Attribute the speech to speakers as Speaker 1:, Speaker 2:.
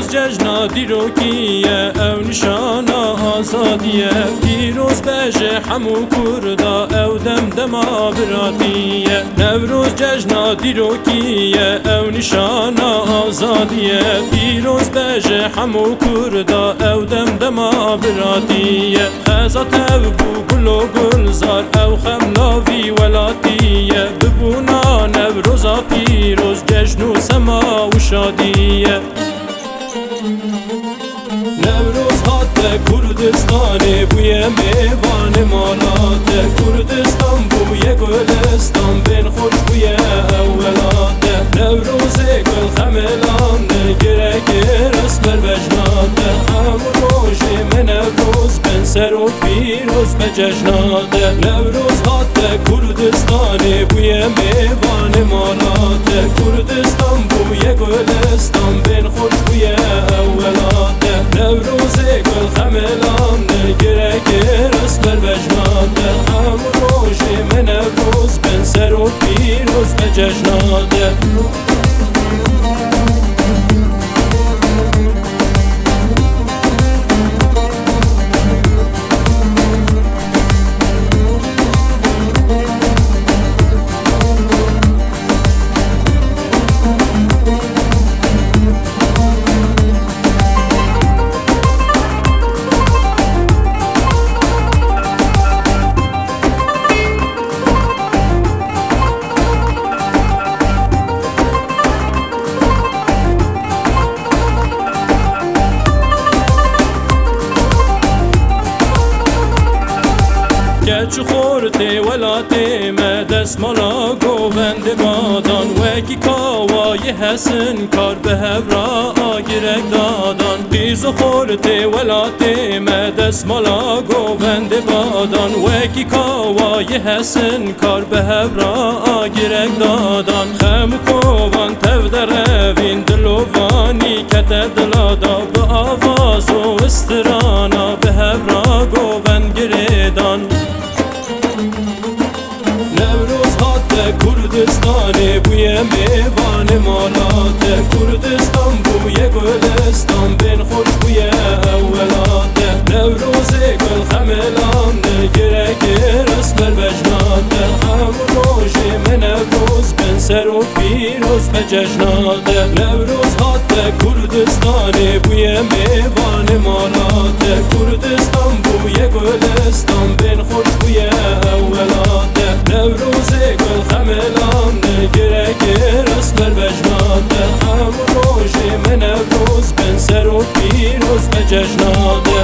Speaker 1: نوروز جشنا دیروکیه او نشانا آزادیه پیروز بجه همو کردا او دمدما براتیه نوروز جشنا دیروکیه او نشانا آزادیه پیروز بجه همو کردا او دمدما براتیه خزات او بو گل و گلزار او خمناوی ولاتیه ببونا نوروزا پیروز جشن و سما و شادیه نوروز هات کردستان بوی میوان مالات کردستان بوی گلستان بین خوش بوی اولات نوروز گل خملان گره گرس بر بجنات همون روش من نوروز بین سر و پیروز به جشنات نوروز هات کردستان بوی میوان مالات کردستان بوی گلستان بین خوش بوی اولات نوروز گل خملان گره گرس بر بجنات همون روش من نوروز بین سر و پیروز به جشنات چو خورده ولاته ما دست مالا گووند بادان وکی کاوای حسن کار به هورا آگرک دادان بیزو خورده ولاته ما دست مالا گووند بادان وکی کاوای حسن کار به هورا آگرک دادان خم کوان تو دروین دلوانی کت دلادا به آواز و استرانا به هورا گووند گریدان نوروز هات کردستان بوی میوان مالات کردستان بوی گلستان بین خوش بوی اولات نوروز گل خملان گره گرس بر بجنات همون روش من نوروز بین سر و پیروز به جشنات نوروز هات کردستان بوی میوان مالات کردستان بوی گلستان بین خوش بوی اولات نوروز گل خملان گره گرس بر بجنات همون روش من نوروز بین سر و پیروز به جشنات